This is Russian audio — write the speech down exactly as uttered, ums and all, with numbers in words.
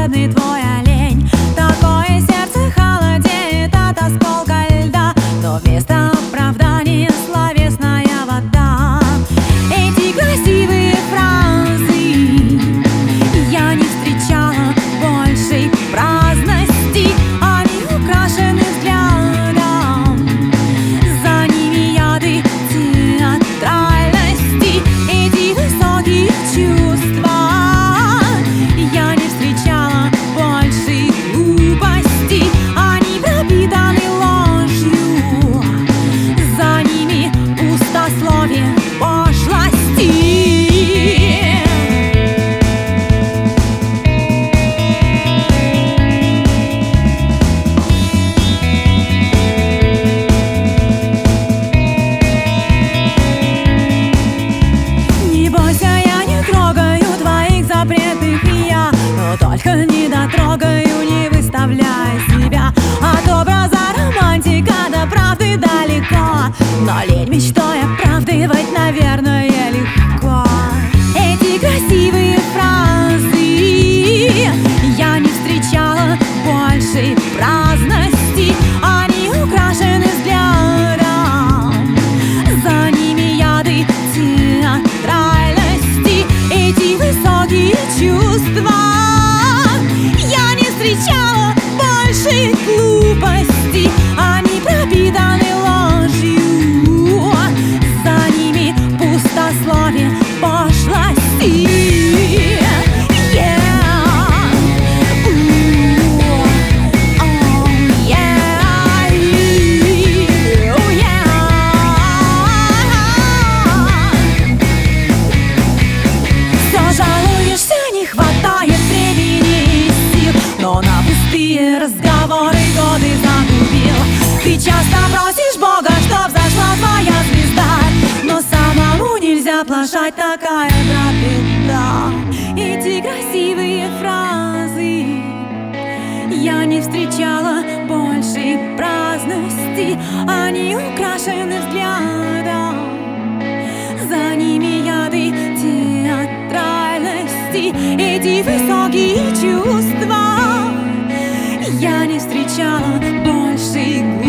волшебный твой олень. Такое сердце холодеет от осколка льда, но вместо оправдания словесная вода. Эти красивые фразы я не встречала большей праздности. Они украшены взглядом, за ними яды театральности. Эти высокие чувства я не встречала большей глупости. Они пропитаны ложью, за ними пустословие пошлости. Не бойся, я не трогаю твоих запретных я, но только не дотрогаю, не выставляй себя. От образа романтика до правды далеко, но лень мечтой оправдывать, наверное, легко. Эти красивые фразы я не встречала большей праздности. Они украшены взглядом, за ними яды театральности. Эти высокие чувства я не встречала большей глупости. Они пропитаны ложью, за ними пустословие пошлости. Но на пустые разговоры годы загубил. Ты часто просишь Бога, чтоб зашла твоя звезда, но самому нельзя плашать, такая беда. Эти красивые фразы я не встречала большей праздности. Они украшены взглядом, за ними яды театральности. Эти высокие чувства я не встречала большей